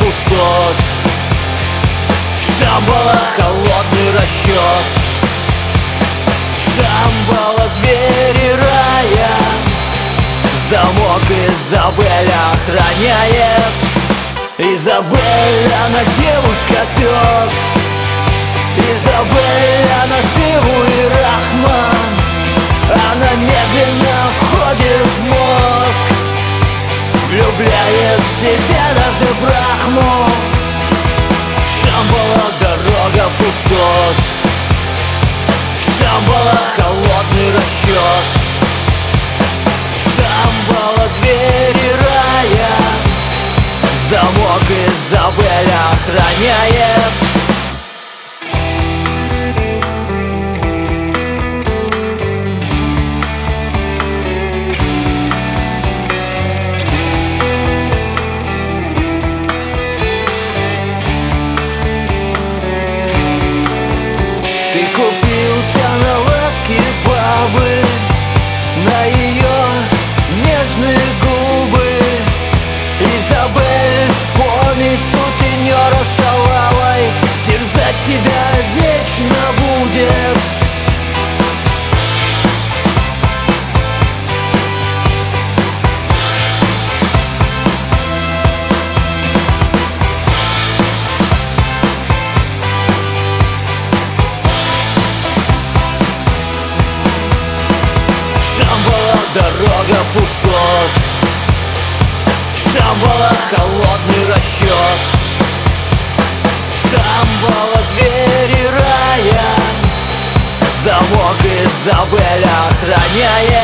пустот. Шамбала, холодный расчет. Шамбала, двери рая. Замок Изабель охраняет. Изабель, она девушка-пес. Изабель, она Шиву и Рахман. Она медленно входит в мозг, влюбляет в себя даже Брахму. Шамбала, дорога пустот. Шамбала, холодный расчет. Шамбала, двери рая. Замок Изабель охраняет. Ты купился на ласки бабы, на ее нежные губы. Изабель, помни сутенера шалавой, терзать тебя вечно будет. Шамбала, дорога пустот. Шамбала, холодный расчет. Шамбала, двери рая. Замок Изабель охраняет.